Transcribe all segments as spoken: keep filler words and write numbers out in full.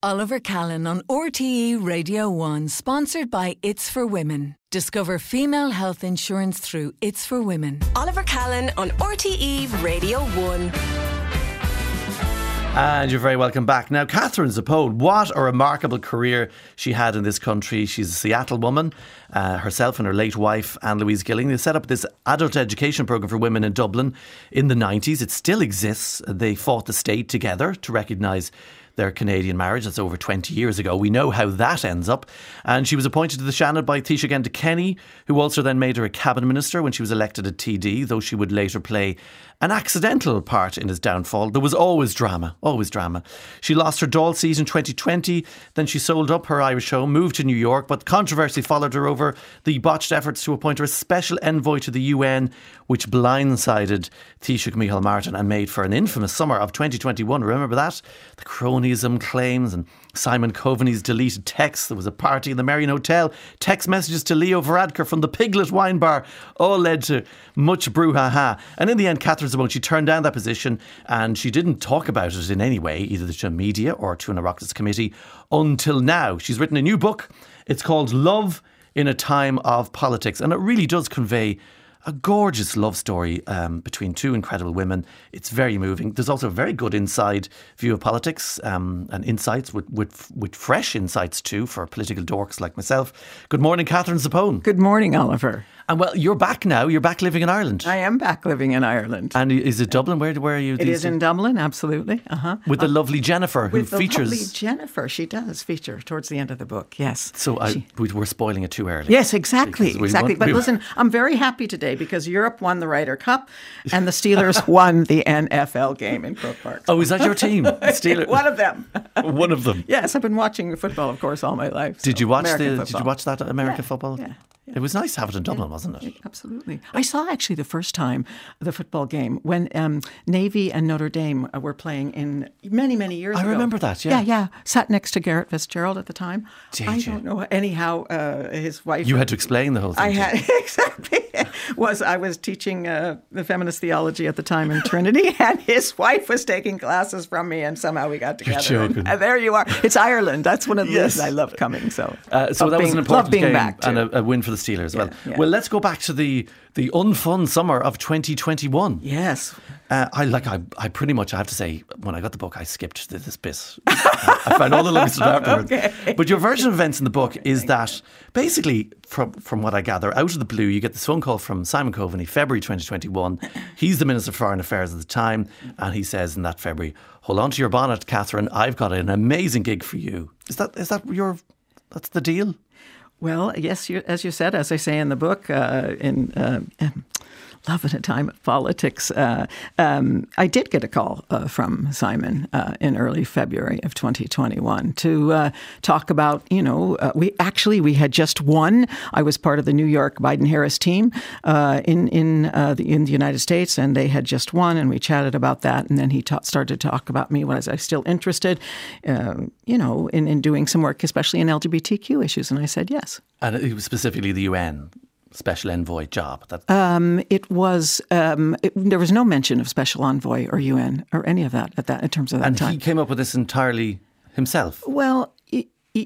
Oliver Callan on R T E Radio one, sponsored by It's for Women. Discover female health insurance through It's for Women. Oliver Callan on R T E Radio one. And you're very welcome back. Now, Catherine Zappone, what a remarkable career she had in this country. She's a Seattle woman. Uh, herself and her late wife, Anne-Louise Gilling, they set up this adult education programme for women in Dublin in the nineties. It still exists. They fought the state together to recognise their Canadian marriage. That's over twenty years ago. We know how that ends up. And she was appointed to the Seanad by Taoiseach Enda Kenny, who also then made her a cabinet minister when she was elected a T D, though she would later play an accidental part in his downfall. There was always drama, always drama. She lost her Dáil seat in twenty twenty, then she sold up her Irish home, moved to New York, but controversy followed her over the botched efforts to appoint her a special envoy to the U N, which blindsided Taoiseach Micheál Martin and made for an infamous summer of twenty twenty-one. Remember that? The cronyism claims and Simon Coveney's deleted texts. There was a party in the Marion Hotel. Text messages to Leo Varadkar from the Piglet wine bar all led to much brouhaha. And in the end, Catherine Zappone, she turned down that position and she didn't talk about it in any way, either to media or to an Oireachtas committee, until now. She's written a new book. It's called Love in a Time of Politics. And it really does convey a gorgeous love story um, between two incredible women. It's very moving. There's also a very good inside view of politics um, and insights with, with with fresh insights too for political dorks like myself. Good morning, Catherine Zappone. Good morning, Oliver. And well, you're back now. You're back living in Ireland. I am back living in Ireland. And is it Dublin? Where where are you? It is in Dublin, absolutely. Uh-huh. With the uh, lovely Jennifer, who with the features. Lovely Jennifer, she does feature towards the end of the book. Yes. So I, she, we we're spoiling it too early. Yes, exactly, we exactly. Want, but we, listen, I'm very happy today because Europe won the Ryder Cup and the Steelers won the N F L game in Croke Park. Oh, is that your team? Steelers. One of them. One of them. Yes, I've been watching football, of course, all my life. Did so you watch American the? football. Did you watch that American yeah, football? Yeah. Yeah. It was nice to have it in Dublin, yeah, wasn't it? Absolutely. I saw actually the first time the football game when um, Navy and Notre Dame were playing in many, many years I ago. I remember that, yeah. Yeah, yeah. Sat next to Garrett Fitzgerald at the time. Did I you? don't know. Anyhow, uh, his wife... You had to explain the whole thing. I had, exactly. was I was teaching uh, the feminist theology at the time in Trinity, and his wife was taking classes from me, and somehow we got together. You're joking. And, and there you are. It's Ireland. That's one of the yes. reasons I love coming. So, uh, so that being, was an important being game back and a, a win for the Steelers as yeah, well. Yeah. Well, let's go back to the the unfun summer of twenty twenty-one. Yes. Uh, I like. I, I pretty much. I have to say, when I got the book, I skipped this bit. I found all the links afterwards. Okay. But your version of events in the book is that basically, from from what I gather, out of the blue, you get this phone call from Simon Coveney, February twenty twenty-one. He's the Minister for Foreign Affairs at the time, and he says in that February, "Hold on to your bonnet, Catherine. I've got an amazing gig for you." Is that is that your? That's the deal? Well, yes, you, as you said, as I say in the book, uh, in uh, Love in a Time of Politics, uh, um, I did get a call uh, from Simon uh, in early February of twenty twenty-one to uh, talk about, you know, uh, we actually, we had just won. I was part of the New York Biden-Harris team uh, in, in, uh, the, in the United States, and they had just won, and we chatted about that. And then he ta- started to talk about me. Was I still interested, uh, you know, in, in doing some work, especially in L G B T Q issues? And I said yes. And it was specifically the U N special envoy job. That um, it was um, it, there was no mention of special envoy or U N or any of that at that in terms of that and time. And he came up with this entirely himself. Well, he, he,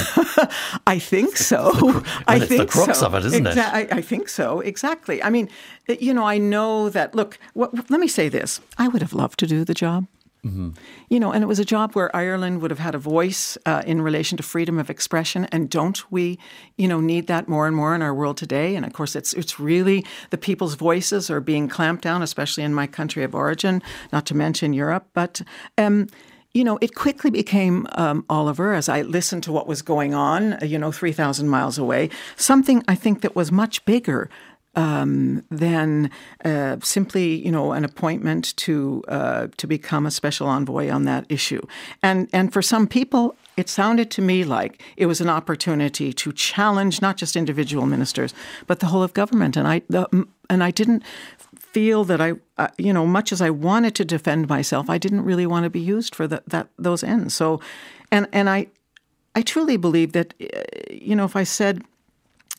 I think so. Well, I it's think the crux so. of it, isn't Exa- it? I, I think so. Exactly. I mean, you know, I know that. Look, what, let me say this: I would have loved to do the job. Mm-hmm. You know, and it was a job where Ireland would have had a voice uh, in relation to freedom of expression. And don't we, you know, need that more and more in our world today? And of course, it's it's really the people's voices are being clamped down, especially in my country of origin, not to mention Europe. But, um, you know, it quickly became, um, Oliver, as I listened to what was going on, you know, three thousand miles away, something I think that was much bigger Um, than uh, simply, you know, an appointment to uh, to become a special envoy on that issue. And and for some people, it sounded to me like it was an opportunity to challenge not just individual ministers, but the whole of government. And I the, and I didn't feel that I, uh, you know, much as I wanted to defend myself, I didn't really want to be used for the, that those ends. So, and and I, I truly believe that, uh, you know, if I said,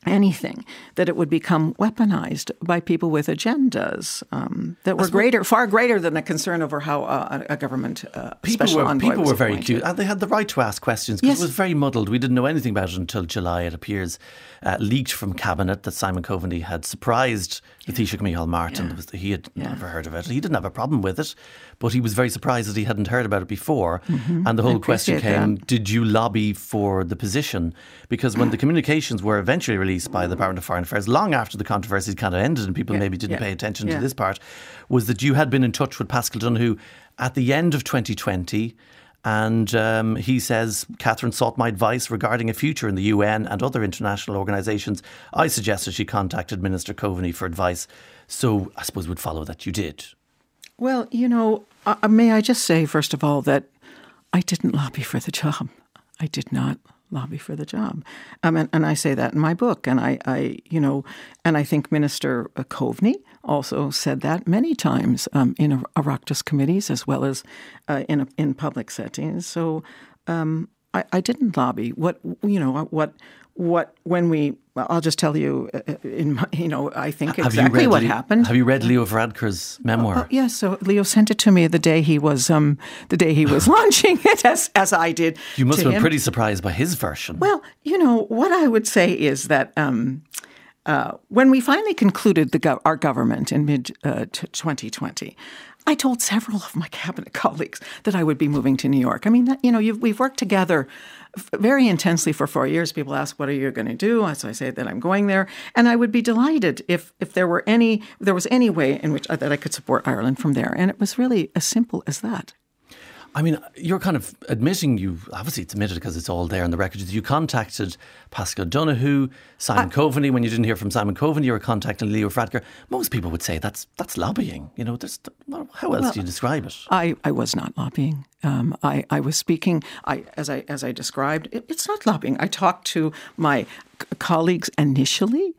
anything, that it would become weaponized by people with agendas um, that were greater, far greater than the concern over how uh, a government uh, people special were, envoy People was were very appointed. cute, and they had the right to ask questions because Yes. it was very muddled. We didn't know anything about it until July, it appears. Uh, leaked from Cabinet that Simon Coveney had surprised the Taoiseach Micheál Martin. Yeah. Was, he had Yeah. never heard of it. He didn't have a problem with it, but he was very surprised that he hadn't heard about it before. Mm-hmm. And the whole I question appreciate came, that. did you lobby for the position? Because when the communications were eventually released by the Department of Foreign Affairs, long after the controversy kind of ended and people Yeah. maybe didn't Yeah. pay attention Yeah. to this part, was that you had been in touch with Pascal Donoghue at the end of twenty twenty. And um, he says, Catherine sought my advice regarding a future in the U N and other international organisations. I suggested she contacted Minister Coveney for advice. So I suppose we'd follow that you did. Well, you know, uh, may I just say, first of all, that I didn't lobby for the job. I did not lobby for the job. Um, and, and I say that in my book. And I, I, you know, and I think Minister Coveney also said that many times um, in Oireachtas committees as well as uh, in in public settings. So um, I, I didn't lobby. What you know, what what when we. Well, I'll just tell you, uh, in my, you know, I think Have exactly you read what Leo, happened. Have you read Leo Varadkar's memoir? Oh, yes, so Leo sent it to me the day he was um, the day he was launching it, as as I did. You must to have been him. pretty surprised by his version. Well, you know what I would say is that um, uh, when we finally concluded the gov- our government in mid uh, t- twenty twenty. I told several of my cabinet colleagues that I would be moving to New York. I mean, that, you know, you've, we've worked together f- very intensely for four years. People ask, "What are you going to do?" So I say that I'm going there, and I would be delighted if if there were any if there was any way in which uh, that I could support Ireland from there. And it was really as simple as that. I mean, you're kind of admitting you, obviously it's admitted because it's all there in the records, you contacted Pascal Donoghue, Simon I, Coveney. When you didn't hear from Simon Coveney, you were contacting Leo Varadkar. Most people would say that's that's lobbying. You know, there's, how else well, do you describe it? I, I was not lobbying. Um, I, I was speaking, I, as I as I described, it, it's not lobbying. I talked to my c- colleagues initially.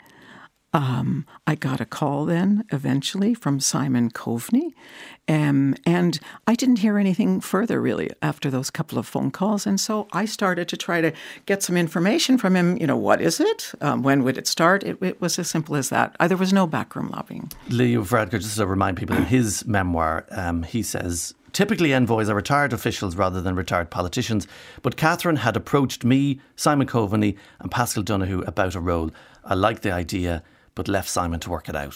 Um, I got a call then, eventually, from Simon Coveney, um, and I didn't hear anything further, really, after those couple of phone calls. And so I started to try to get some information from him. You know, what is it? Um, when would it start? It, it was as simple as that. Uh, there was no backroom lobbying. Leo Varadkar, just to remind people, in his memoir, um, he says, typically envoys are retired officials rather than retired politicians, but Catherine had approached me, Simon Coveney and Pascal Donoghue about a role. I liked the idea, but left Simon to work it out.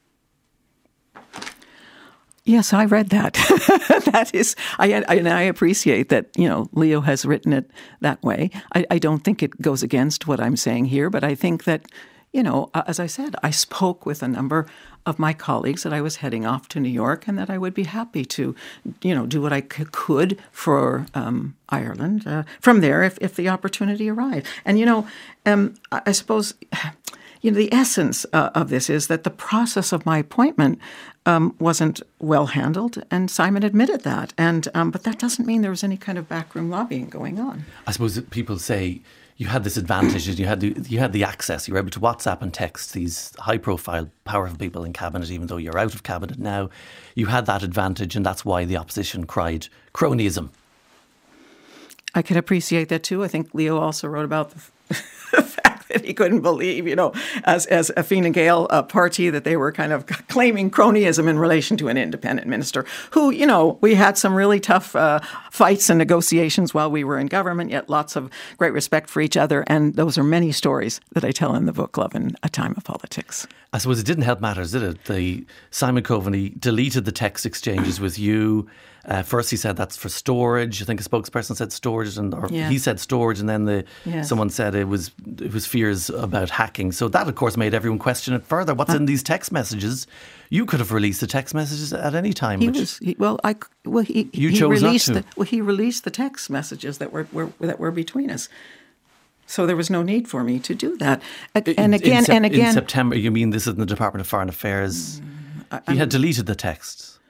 Yes, I read that. that is, I, I and I appreciate that, you know, Leo has written it that way. I, I don't think it goes against what I'm saying here, but I think that, you know, as I said, I spoke with a number of my colleagues that I was heading off to New York and that I would be happy to, you know, do what I c- could for um, Ireland uh, from there if, if the opportunity arrived. And, you know, um, I, I suppose... You know, the essence uh, of this is that the process of my appointment um, wasn't well handled, and Simon admitted that. And um, but that doesn't mean there was any kind of backroom lobbying going on. I suppose that people say you had this advantage, you had the, you had the access, you were able to WhatsApp and text these high-profile, powerful people in cabinet, even though you're out of cabinet now. You had that advantage, and that's why the opposition cried cronyism. I can appreciate that too. I think Leo also wrote about the, the fact that he couldn't believe, you know, as as a Fine Gael uh, party, that they were kind of claiming cronyism in relation to an independent minister who, you know, we had some really tough uh, fights and negotiations while we were in government, yet lots of great respect for each other. And those are many stories that I tell in the book, Love in a Time of Politics. I suppose it didn't help matters, did it? The Simon Coveney deleted the text exchanges with you. Uh, first he said that's for storage. I think a spokesperson said storage, and or yeah. he said storage, and then the yes. someone said it was it was fears about hacking. So that, of course, made everyone question it further. What's uh, in these text messages? You could have released the text messages at any time. He which was he, well. I well he you he chose released not to. The, well he released the text messages that were, were that were between us. So there was no need for me to do that. And in, again, in sep- and again, in September. You mean this is in the Department of Foreign Affairs? I, he had deleted the texts.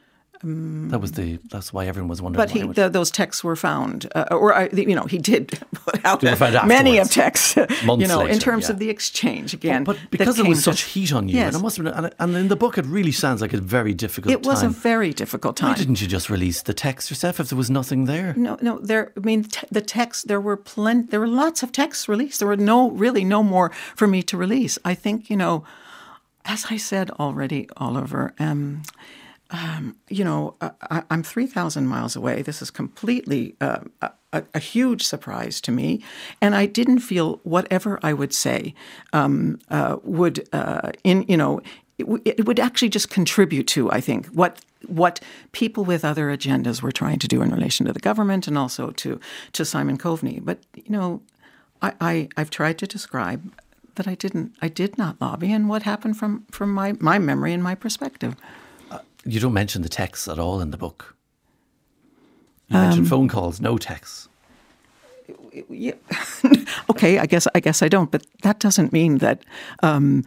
Um, that was the. That's why everyone was wondering. But he, why would... the, those texts were found, uh, or I, you know, he did put out found many of texts. Months you know, later, in terms yeah. of the exchange again. But, but because there was such to, heat on you, yes. and, it must have been, and, and in the book, it really sounds like a very difficult. It was time. a very difficult time. Why didn't you just release the text yourself if there was nothing there? No, no. There. I mean, t- the text. There were plenty. There were lots of texts released. There were no, really, no more for me to release. I think, you know, as I said already, Oliver. Um, Um, you know, I, I'm three thousand miles away. This is completely uh, a, a huge surprise to me. And I didn't feel whatever I would say um, uh, would, uh, in you know, it, w- it would actually just contribute to, I think, what what people with other agendas were trying to do in relation to the government and also to, to Simon Coveney. But, you know, I, I, I've tried to describe that I didn't, I did not lobby and what happened from, from my, my memory and my perspective. You don't mention the texts at all in the book. You um, mention phone calls, no texts. Yeah. Okay, I guess I guess I don't, but that doesn't mean that. Um,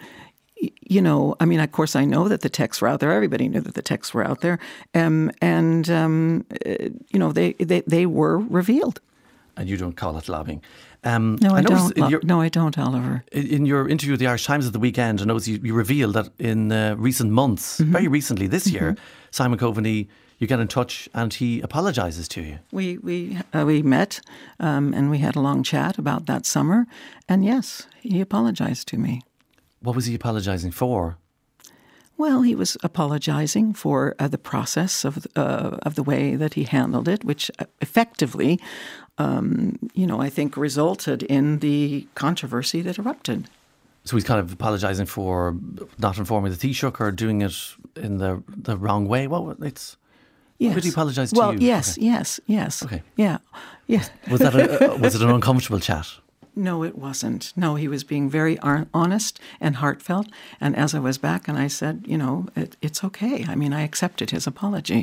you know, I mean, of course, I know that the texts were out there. Everybody knew that the texts were out there, um, and um, you know, they, they they were revealed. And you don't call it lobbying. Um, no, I, I don't. Lo- your, no, I don't, Oliver. In your interview with the Irish Times at the weekend, I noticed you, you revealed that in uh, recent months, mm-hmm. very recently this mm-hmm. year, Simon Coveney, you get in touch and he apologises to you. We we uh, we met um, and we had a long chat about that summer, and yes, he apologised to me. What was he apologising for? Well, he was apologising for uh, the process of uh, of the way that he handled it, which effectively, um, you know, I think resulted in the controversy that erupted. So he's kind of apologising for not informing the Taoiseach or doing it in the the wrong way. What it's? Yes. Would he apologise to well, you? Well, yes, okay. yes, yes. Okay. Yeah, yes. Was that a, was it an uncomfortable chat? No, it wasn't. No, he was being very honest and heartfelt. And as I was back and I said, you know, it, it's okay. I mean, I accepted his apology.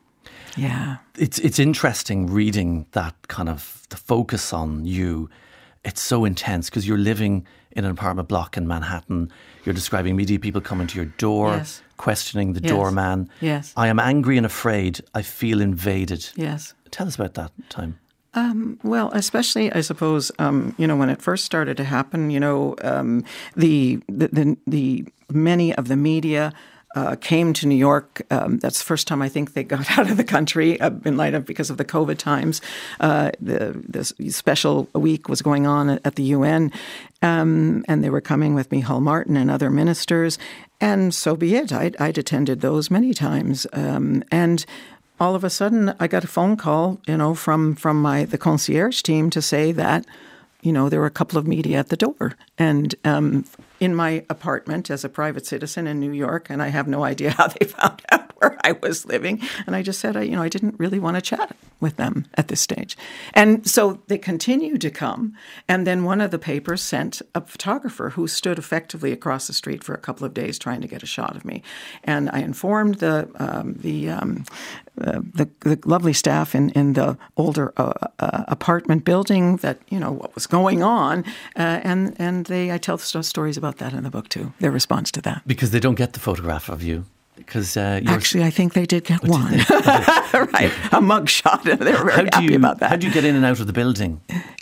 Yeah. It's it's interesting reading that kind of the focus on you. It's so intense because you're living in an apartment block in Manhattan. You're describing media people coming to your door, yes. questioning the yes. doorman. Yes. I am angry and afraid. I feel invaded. Yes. Tell us about that time. Um, well, especially, I suppose, um, you know, when it first started to happen, you know, um, the, the, the, the many of the media uh, came to New York. Um, that's the first time I think they got out of the country uh, in light of because of the COVID times. Uh, the, the special week was going on at, at the U N, um, and they were coming with Micheál Martin and other ministers. And so be it. I'd, I'd attended those many times. Um, and all of a sudden, I got a phone call, you know, from from my the concierge team to say that, you know, there were a couple of media at the door, and um, in my apartment as a private citizen in New York, and I have no idea how they found out where I was living, and I just said, I, you know, I didn't really want to chat with them at this stage, and so they continued to come, and then one of the papers sent a photographer who stood effectively across the street for a couple of days trying to get a shot of me, and I informed the um, the um, Uh, the, the lovely staff in, in the older uh, uh, apartment building that, you know, what was going on. Uh, and and they I tell st- stories about that in the book, too, their response to that. Because they don't get the photograph of you. Because uh, Actually, I think they did get one. Right, a mug shot. They were very how happy you, about that. How do you get in and out of the building?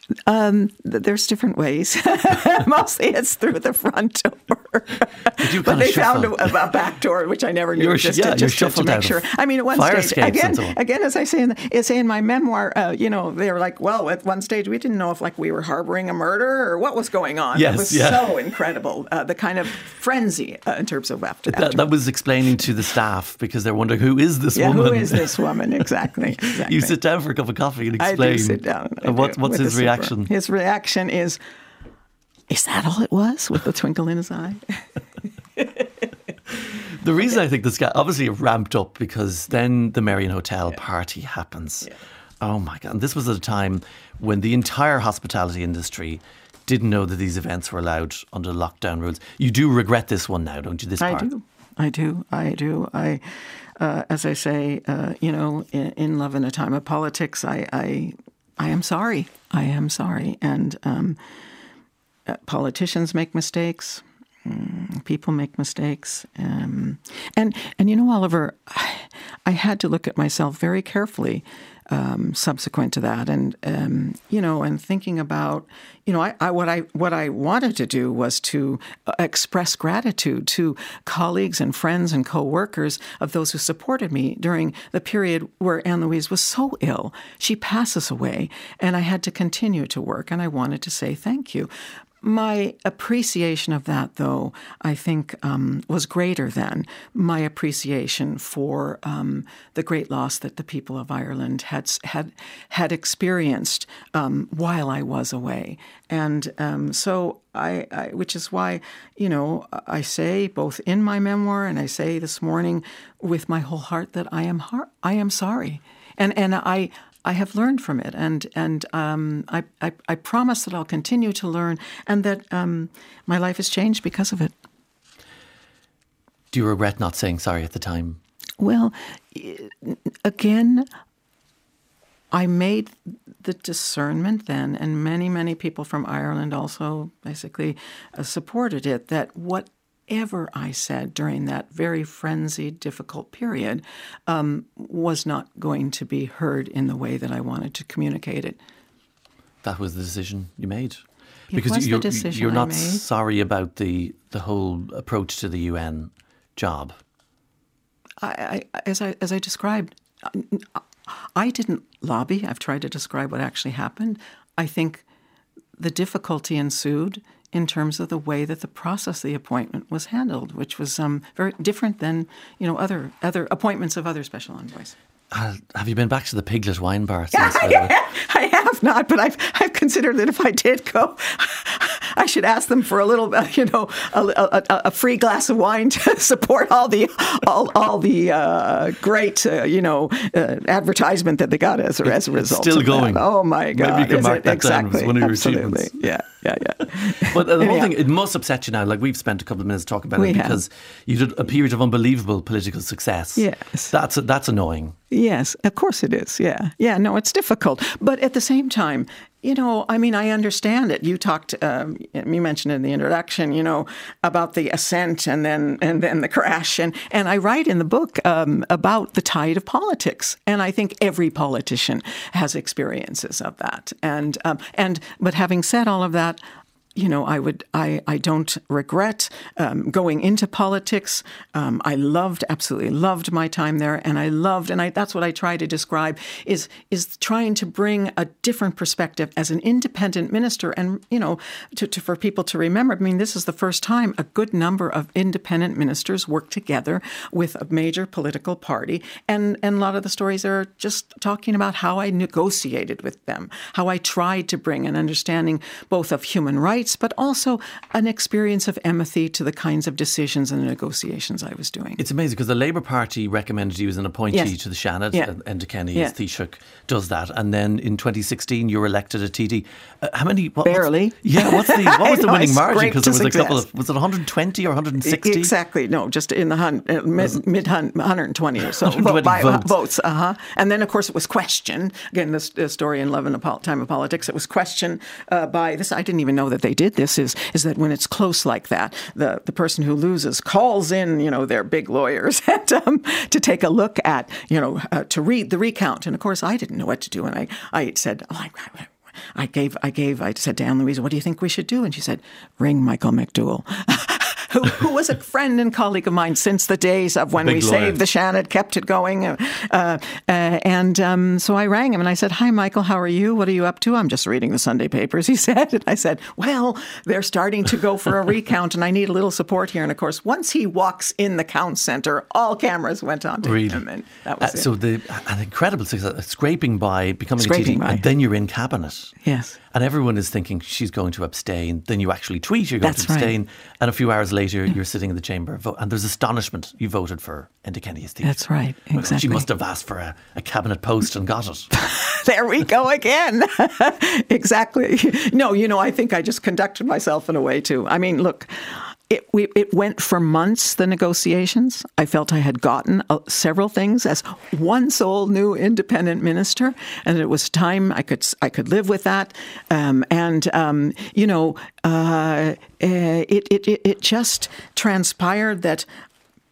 Um, there's different ways. Mostly it's through the front door. But they found a, a back door, which I never knew, you're, just, yeah, to, just to, to make sure. I mean, at one stage, again, so again, as I say in, the, say in my memoir, uh, you know, they were like, well, at one stage, we didn't know if like we were harboring a murder or what was going on. Yes, it was yeah. so incredible, uh, the kind of frenzy uh, in terms of after, that. after. That was explaining to the staff because they're wondering, who is this yeah, woman? who is this woman? Exactly. exactly. You sit down for a cup of coffee and explain. I do sit down. And what, what's his reaction? His reaction is, is that all it was? With the twinkle in his eye. The reason I think this guy, obviously it ramped up because then the Marion Hotel yeah. party happens. Yeah. Oh my God. And this was at a time when the entire hospitality industry didn't know that these events were allowed under lockdown rules. You do regret this one now, don't you? This I part? do. I do. I do. I, uh, as I say, uh, you know, in, in Love in a Time of Politics, I, I, I am sorry. I am sorry. And um, uh, politicians make mistakes. Mm, people make mistakes. Um, and, and, you know, Oliver, I, I had to look at myself very carefully um, subsequent to that, and um, you know, and thinking about, you know, I, I what I what I wanted to do was to express gratitude to colleagues and friends and co-workers of those who supported me during the period where Anne Louise was so ill. She passes away, and I had to continue to work, and I wanted to say thank you. My appreciation of that, though, I think um, was greater than my appreciation for um, the great loss that the people of Ireland had had had experienced um, while I was away, and um, so I, I, which is why, you know, I say both in my memoir and I say this morning with my whole heart that I am har- I am sorry, and and I. I have learned from it, and and um, I, I I promise that I'll continue to learn, and that um, my life has changed because of it. Do you regret not saying sorry at the time? Well, again, I made the discernment then, and many many people from Ireland also basically uh, supported it, that what. Whatever I said during that very frenzied, difficult period um, was not going to be heard in the way that I wanted to communicate it. That was the decision you made? It because was you're, the decision you're not I made. sorry about the, the whole approach to the U N job? I, I, as I as I described, I didn't lobby. I've tried to describe what actually happened. I think the difficulty ensued in terms of the way that the process of the appointment was handled, which was um, very different than, you know, other other appointments of other special envoys. Uh, have you been back to the Piglet wine bar since? I have not, but I've I've considered that if I did go, I should ask them for a little, uh, you know, a, a, a free glass of wine to support all the all all the uh, great, uh, you know, uh, advertisement that they got as a, as a result. Still of going. That. Oh my God! Maybe you can Is mark it? that exactly. down as one of your Absolutely. achievements. Yeah, yeah, yeah. But uh, the whole Yeah. thing, it must upset you now. Like, we've spent a couple of minutes talking about We it have. because you did a period of unbelievable political success. Yes. That's that's annoying. Yes, of course it is. Yeah. Yeah, no, it's difficult. But at the same time, you know, I mean, I understand it. You talked, um, you mentioned in the introduction, you know, about the ascent and then and then the crash. And, and I write in the book um, about the tide of politics. And I think every politician has experiences of that. And um, and but having said all of that, you know, I would, I, I don't regret um, going into politics. Um, I loved, absolutely loved my time there, and I loved, and I, that's what I try to describe is is trying to bring a different perspective as an independent minister, and you know, to, to for people to remember. I mean, this is the first time a good number of independent ministers work together with a major political party, and and a lot of the stories are just talking about how I negotiated with them, how I tried to bring an understanding both of human rights, but also an experience of empathy to the kinds of decisions and negotiations I was doing. It's amazing because the Labour Party recommended you as an appointee Yes. to the Seanad, Yeah. and Enda Kenny, Yeah. as Taoiseach, does that. And then in twenty sixteen, you were elected a T D. Uh, how many? What, Barely. What's, yeah, what's the, what I was the know, winning it's margin? great Because there to was a couple success. of, was it one hundred twenty or one hundred sixty? Exactly. No, just in the hun- uh, mid, mid hun- one hundred twenty or so one hundred twenty vote, by, votes. votes. Uh-huh. And then, of course, it was questioned. Again, this, this story in Love and a Pol- Time of Politics, it was questioned uh, by this. I didn't even know that they did this, is is that when it's close like that, the, the person who loses calls in, you know, their big lawyers and, um, to take a look at, you know, uh, to read the recount. And, of course, I didn't know what to do. And I, I said, oh, I, I I gave, I gave, I said to Anne Louise, what do you think we should do? And she said, ring Michael McDowell, who, who was a friend and colleague of mine since the days of when Big we lawyer. saved the Seanad, kept it going. Uh, uh, and um, so I rang him and I said, hi, Michael, how are you? What are you up to? I'm just reading the Sunday papers, he said. And I said, well, they're starting to go for a recount and I need a little support here. And of course, once he walks in the count centre, all cameras went on to Really? him. And that was Uh, it. so the an incredible success, scraping by, becoming Scraping a T D, by. and then you're in cabinet. Yes. And everyone is thinking she's going to abstain. Then you actually tweet you're going That's to right. abstain. And a few hours later, you're sitting in the chamber. Vote, and there's astonishment. You voted for Enda Kenny as Taoiseach. That's right, Well, exactly. She must have asked for a, a cabinet post and got it. There we go again. Exactly. No, you know, I think I just conducted myself in a way too. I mean, look, it we, it went for months, the negotiations. I felt I had gotten uh, several things as one sole new independent minister, and it was time I could I could live with that. Um, and um, you know, uh, it, it it it just transpired that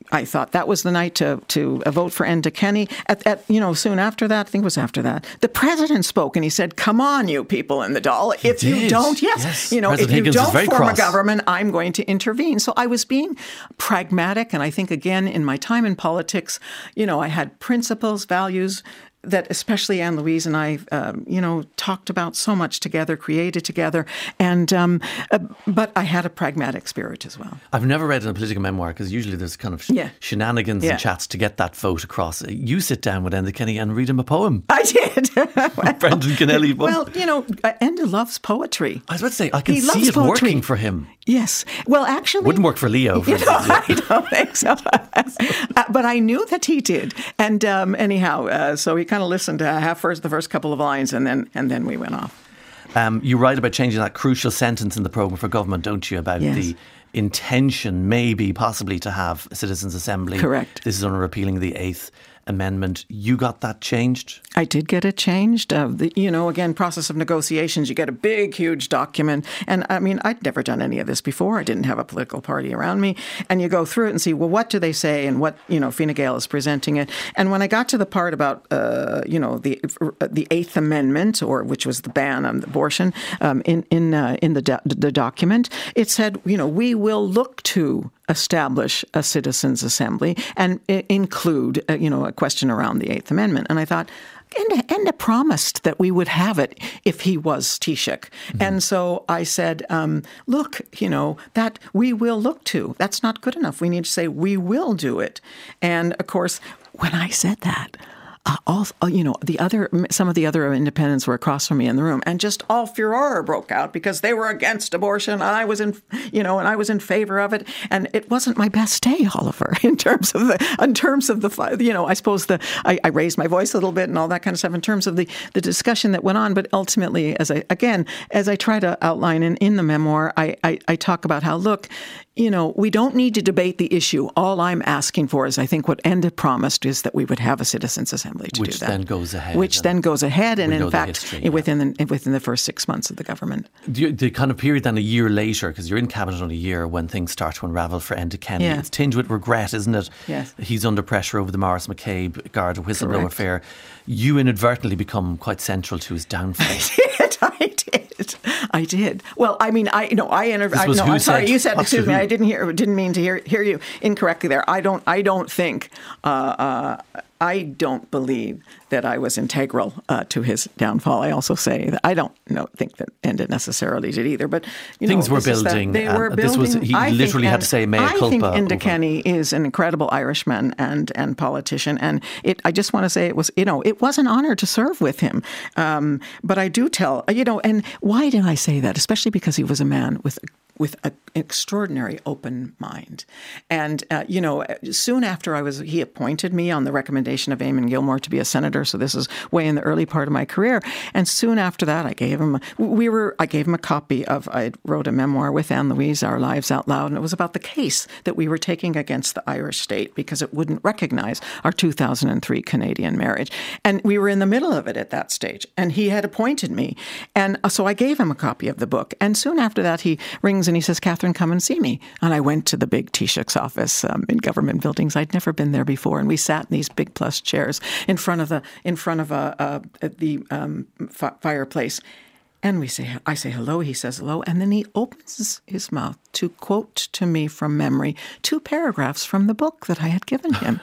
I thought that was the night to to vote for Enda Kenny. At, at you know, soon after that, I think it was after that, the president spoke and he said, "Come on, you people in the Dáil. If did. you don't, yes, yes. you know, President if you Higgins don't very form cross. a government, I'm going to intervene." So I was being pragmatic, and I think again in my time in politics, you know, I had principles, values that especially Anne Louise and I, um, you know, talked about so much together, created together, and um, uh, but I had a pragmatic spirit as well. I've never read a political memoir because usually there's kind of sh- Yeah. shenanigans Yeah. and chats to get that vote across. You sit down with Enda Kenny and read him a poem. I did. Brendan Kennelly. Well, you know, uh, Enda loves poetry. I was about to say, I can He see loves it poetry. working for him. Yes. Well, actually... Wouldn't work for Leo, for You know, instance. I don't think so. uh, but I knew that he did. And um, anyhow, uh, so he kind of listened to half first, the first couple of lines, and then and then we went off. Um, you write about changing that crucial sentence in the programme for government, don't you, about Yes. the intention, maybe, possibly, to have a citizens' assembly. Correct. This is on repealing the Eighth Amendment. You got that changed? I did get it changed. Uh, the, you know, again, process of negotiations, you get a big, huge document. And I mean, I'd never done any of this before. I didn't have a political party around me. And you go through it and see, well, what do they say and what, you know, Fine Gael is presenting it. And when I got to the part about, uh, you know, the the Eighth Amendment, or which was the ban on abortion, um, in, in, uh, in the, do- the document, it said, you know, we will look to establish a citizens' assembly and I- include, uh, you know, a question around the Eighth Amendment. And I thought, Enda, Enda promised that we would have it if he was Taoiseach. Mm-hmm. And so I said, um, look, you know, that we will look to. That's not good enough. We need to say we will do it. And of course, when I said that, Uh, all, you know, the other, some of the other independents were across from me in the room, and just all furor broke out because they were against abortion, and I was in, you know, and I was in favor of it, and it wasn't my best day, Oliver, in terms of the, in terms of the, you know, I suppose the, I, I raised my voice a little bit and all that kind of stuff in terms of the, the discussion that went on, but ultimately, as I, again, as I try to outline in, in the memoir, I, I, I talk about how, look, you know, we don't need to debate the issue. All I'm asking for is, I think what Enda promised is that we would have a citizens' assembly to Which do that. then goes ahead. Which then goes ahead, and in fact, history, yeah. within the, within the first six months of the government. The, the kind of period then a year later, because you're in cabinet on a year when things start to unravel for Enda Kenny. Yeah. It's tinged with regret, isn't it? Yes. He's under pressure over the Morris McCabe Garda whistleblower Correct. affair. You inadvertently become quite central to his downfall. I did. I did. I did. Well, I mean, I no, I interviewed. was No, who I'm sorry. said- You said. What's Excuse the me. who? I didn't hear. Didn't mean to hear hear you incorrectly there. I don't. I don't think. Uh, uh, I don't believe that I was integral uh, to his downfall. I also say that I don't know, think that Enda necessarily did either. But you Things know, were this is that building, They and were this was- building. he I think, literally had and to say mea I think culpa Enda over- Kenny is an incredible Irishman and and politician. And it. I just want to say it was. You know, it was an honor to serve with him. Um, but I do tell. You know, and why did I say that? Especially because he was a man with. with an extraordinary open mind. And, uh, you know, soon after I was, he appointed me on the recommendation of Eamon Gilmore to be a senator. So this is way in the early part of my career. And soon after that, I gave him, we were, I gave him a copy of, I wrote a memoir with Anne Louise, Our Lives Out Loud. And it was about the case that we were taking against the Irish state because it wouldn't recognize our two thousand three Canadian marriage. And we were in the middle of it at that stage. And he had appointed me. And so I gave him a copy of the book. And soon after that, he rings and he says, Catherine, come and see me. And I went to the big Taoiseach's office um, in government buildings. I'd never been there before. And we sat in these big plush chairs in front of the in front of a, a, the um, f- fireplace. And we say, I say hello, he says hello. And then he opens his mouth to quote to me from memory two paragraphs from the book that I had given him.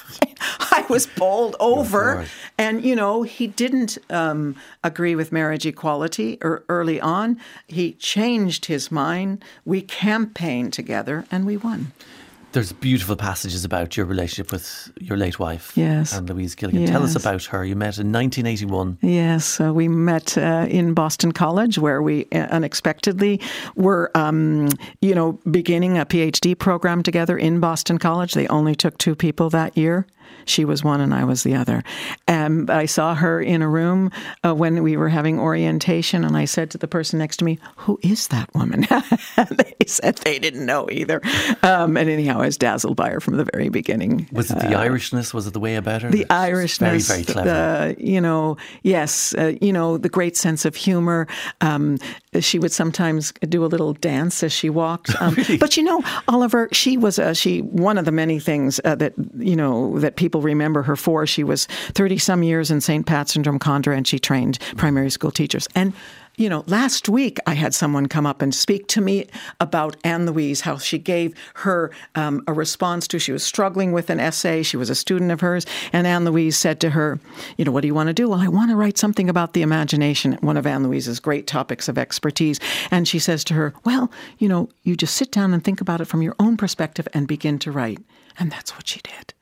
I was bowled over. Oh, and, you know, he didn't um, agree with marriage equality or early on. He changed his mind. We campaigned together and we won. There's beautiful passages about your relationship with your late wife, Yes. Anne Louise Gilligan. Tell us Yes. about her. You met in nineteen eighty-one. Yes, uh, we met uh, in Boston College, where we uh, unexpectedly were, um, you know, beginning a PhD program together in Boston College. They only took two people that year. She was one and I was the other. Um, I saw her in a room uh, when we were having orientation, and I said to the person next to me, "Who is that woman?" They said they didn't know either. Um, and anyhow, I was dazzled by her from the very beginning. Was it the uh, Irishness? Was it the way about her? The Irishness. Very, very clever. Uh, you know, yes, uh, you know, the great sense of humor. Um, she would sometimes do a little dance as she walked. Um, Really? But, you know, Oliver, she was uh, she one of the many things uh, that, you know, that people remember her for. She was thirty-some years in Saint Pat's and Drumcondra, and she trained primary school teachers. And you know, last week I had someone come up and speak to me about Anne Louise, how she gave her um, a response to, she was struggling with an essay. She was a student of hers. And Anne Louise said to her, you know, what do you want to do? Well, I want to write something about the imagination, one of Anne Louise's great topics of expertise. And she says to her, well, you know, you just sit down and think about it from your own perspective and begin to write. And that's what she did.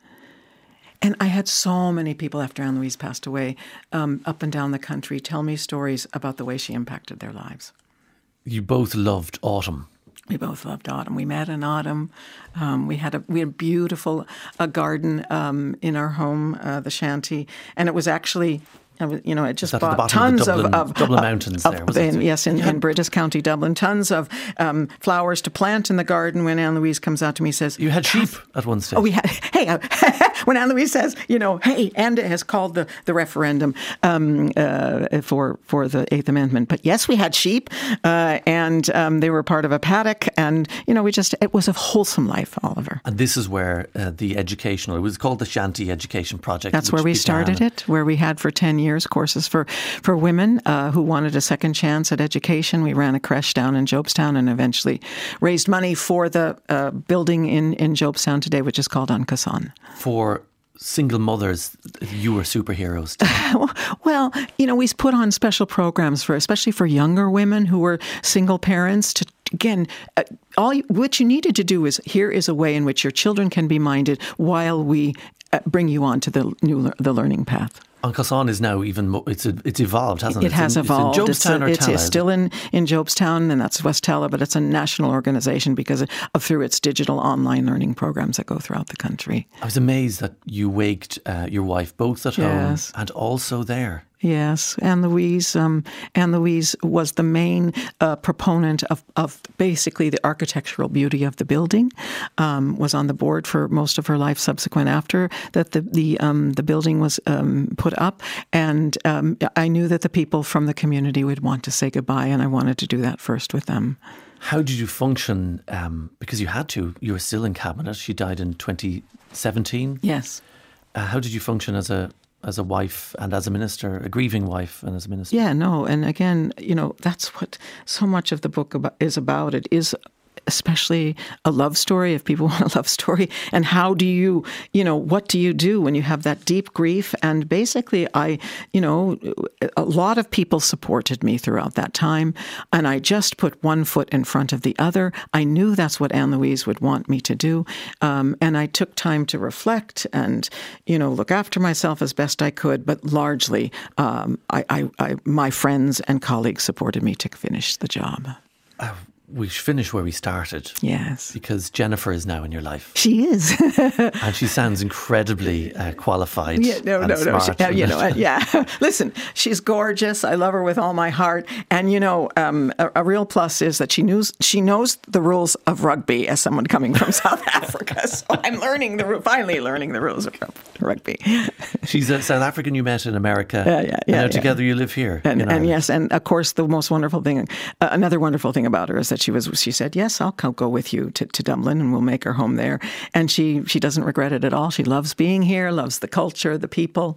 And I had so many people after Anne Louise passed away um, up and down the country tell me stories about the way she impacted their lives. You both loved autumn. We both loved autumn. We met in autumn. Um, we had a we had a beautiful a garden um, in our home, uh, the shanty, and it was actually. You know, it just bought tons of, Dublin, of, of Dublin of, Mountains. Of, there, was in, it? Yes, in, yeah. in British County, Dublin, tons of um, flowers to plant in the garden. When Anne Louise comes out to me, says, "You had sheep at one stage." Oh, we had. Hey, uh, when Anne Louise says, you know, hey, Anda has called the the referendum um, uh, for for the Eighth Amendment, but yes, we had sheep, uh, and um, they were part of a paddock, and you know, we just it was a wholesome life, Oliver. And this is where uh, the educational, it was called the Shanty Education Project. That's where we started it, where we had for ten years courses for. For women uh, who wanted a second chance at education. We ran a creche down in Jobestown and eventually raised money for the uh, building in, in Jobestown today, which is called An Casan. For single mothers, you were superheroes. Well, you know, we put on special programs for, especially for younger women who were single parents to Again, uh, all you, what you needed to do is, here is a way in which your children can be minded while we uh, bring you on to the new the learning path. An Casan is now even more, it's a, it's evolved, hasn't it? It has it's in, evolved. It's in Jobestown it's, or a, it's still in, in Jobestown, and that's West Tella, but it's a national organization because of, of through its digital online learning programs that go throughout the country. I was amazed that you waked uh, your wife both at yes. home and also there. Yes, Anne Louise. Um, Anne Louise was the main uh, proponent of, of basically the architectural beauty of the building. Um, was on the board for most of her life subsequent after that the the um, the building was um, put up, and um, I knew that the people from the community would want to say goodbye, and I wanted to do that first with them. How did you function? Um, because you had to. You were still in cabinet. She died in twenty seventeen. Yes. Uh, how did you function as a as a wife and as a minister, a grieving wife and as a minister? Yeah, no. And again, you know, that's what so much of the book about, is about. It is especially a love story, if people want a love story. And how do you, you know, what do you do when you have that deep grief? And basically, I, you know, a lot of people supported me throughout that time. And I just put one foot in front of the other. I knew that's what Anne Louise would want me to do. Um, and I took time to reflect and, you know, look after myself as best I could. But largely, um, I, I, I, my friends and colleagues supported me to finish the job. Oh. We should finish where we started. Yes. Because Jennifer is now in your life. She is. And she sounds incredibly uh, qualified. Yeah, no, and no, no. smart. She, uh, you know, uh, yeah. Listen, she's gorgeous. I love her with all my heart. And, you know, um, a, a real plus is that she knows she knows the rules of rugby as someone coming from South Africa. So I'm learning the finally learning the rules of rugby. She's a South African you met in America. Yeah, yeah, yeah. And now yeah. together you live here. And, in and Ireland. yes, and of course, the most wonderful thing, uh, another wonderful thing about her is that she was. She said, "Yes, I'll go with you to, to Dublin, and we'll make her home there." And she she doesn't regret it at all. She loves being here, loves the culture, the people.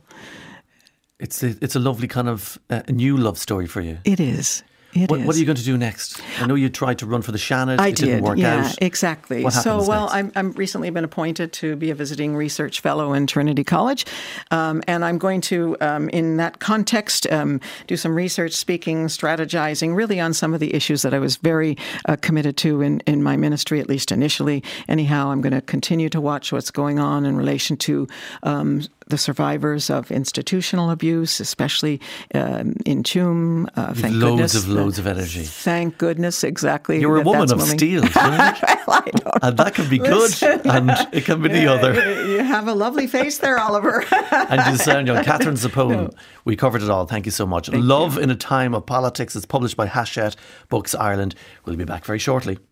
It's a, it's a lovely kind of uh, new love story for you. It is. It what, is. what are you going to do next? I know you tried to run for the Seanad. I it did, didn't work yeah, out. exactly. What so, happens well, next? I'm I'm recently been appointed to be a visiting research fellow in Trinity College, um, and I'm going to, um, in that context, um, do some research, speaking, strategizing, really on some of the issues that I was very uh, committed to in, in my ministry, at least initially. Anyhow, I'm going to continue to watch what's going on in relation to um, the survivors of institutional abuse, especially um, in Tuam. Uh, thank loads goodness. of loads of energy. Thank goodness, exactly. You're a that woman that's of moving. steel, do you know? Well, I don't And that can be Listen, good, and it can be the other. You have a lovely face there, Oliver. And you sound young. Catherine Zappone, we covered it all. Thank you so much. Thank Love you. in a Time of Politics is published by Hachette Books Ireland. We'll be back very shortly.